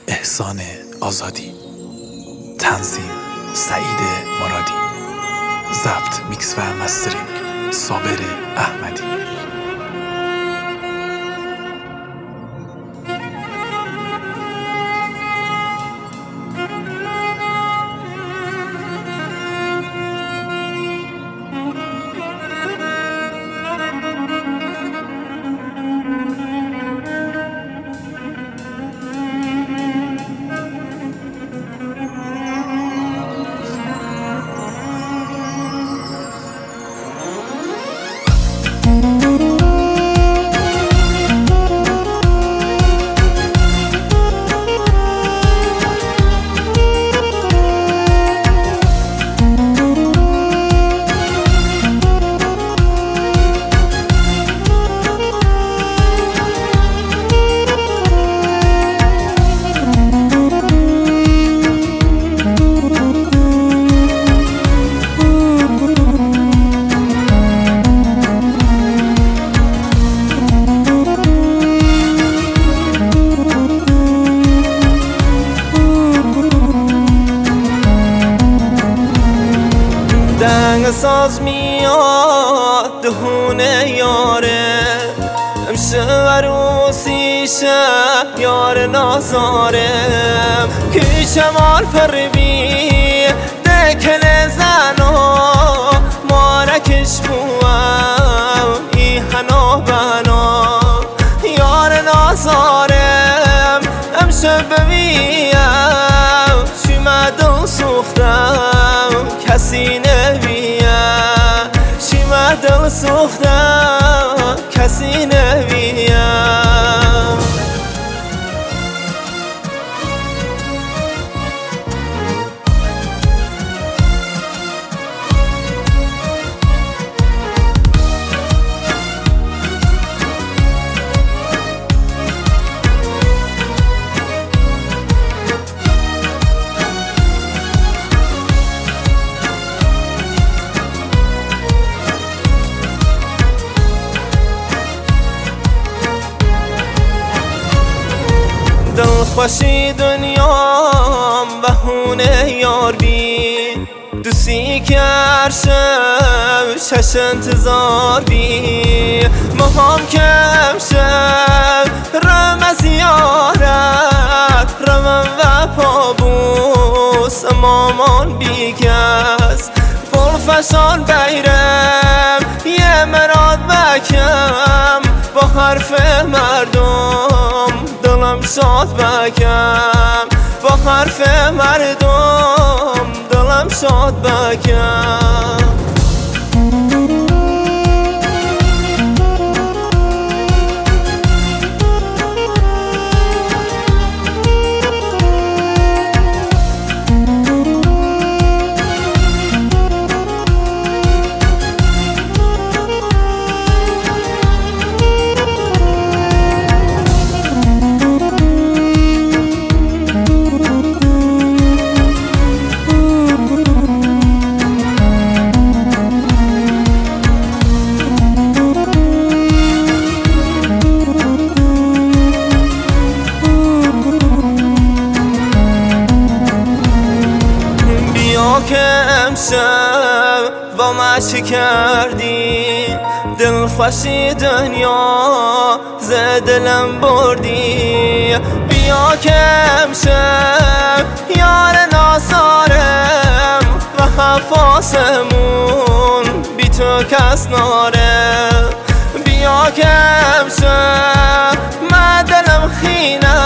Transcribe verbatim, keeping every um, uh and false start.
احسان آزادی، تنظیم سعید مرادی، ضبط میکس و مسترینگ صابر احمدی. دنگ ساز میاد دهونه یاره، امشب عروسیشه یار نازارم، کشمال پر بی دکل زنو مارکش بوام ای هنو بنا یار نازارم، امشب ببیم شیمه دل سوختم کسی نبیه، شیمه دل سوختم کسی نبیه. دلخوشی دنیام بهونه یار بی، دوستی کرشم شش انتظار بی، مهم کم شم رمز یارت رمم و پابوس مامان بی کس بلفشان بیرم یه مراد بکم با حرف مردم دلم شاد بکم، با حرف مردم دلم شاد بکم. که امشب با من چی کردی، دلخوشی دنیا ز دلم بردی، بیا که امشب یار نازارم و حفاظمون بی تو کس ناره، بیا که امشب من دلم خینه